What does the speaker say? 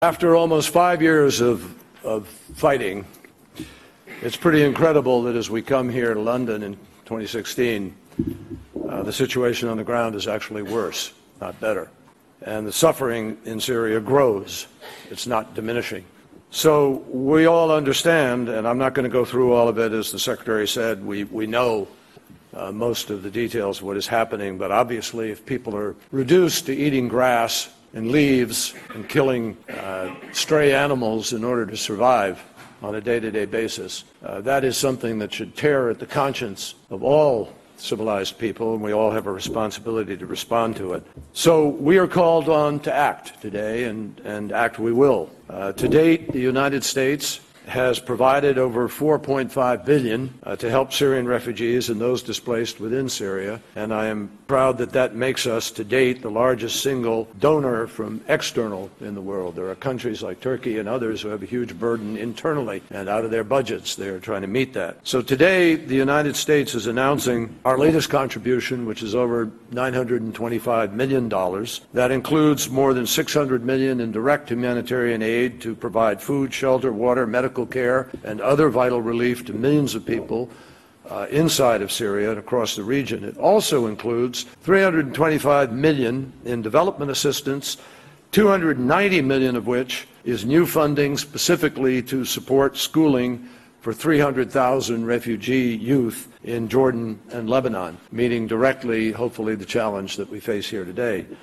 After almost 5 years of fighting, it's pretty incredible that as we come here to London in 2016, the situation on the ground is actually worse, not better. And the suffering in Syria grows. It's not diminishing. So we all understand, and I'm not going to go through all of it, as the Secretary said, we know most of the details of what is happening, but obviously if people are reduced to eating grass and leaves and killing stray animals in order to survive on a day-to-day basis, that is something that should tear at the conscience of all civilized people, and we all have a responsibility to respond to it. So we are called on to act today, and act we will. To date, the United States has provided over $4.5 billion to help Syrian refugees and those displaced within Syria, and I am proud that that makes us, to date, the largest single donor from external in the world. There are countries like Turkey and others who have a huge burden internally, and out of their budgets they are trying to meet that. So today, the United States is announcing our latest contribution, which is over $925 million. That includes more than $600 million in direct humanitarian aid to provide food, shelter, water, medical care, and other vital relief to millions of people inside of Syria and across the region. It also includes $325 million in development assistance, $290 million of which is new funding specifically to support schooling for 300,000 refugee youth in Jordan and Lebanon, meeting directly, hopefully, the challenge that we face here today.